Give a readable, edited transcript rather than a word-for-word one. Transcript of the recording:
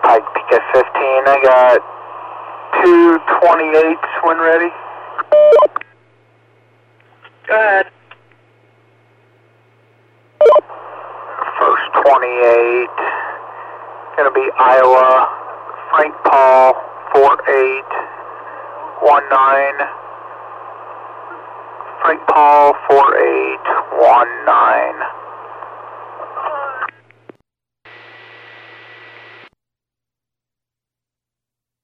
Pike PK-15, I got 228s when ready. Go ahead. First 28, gonna be Iowa, Frank Paul, 4819. Frank Paul, 4819.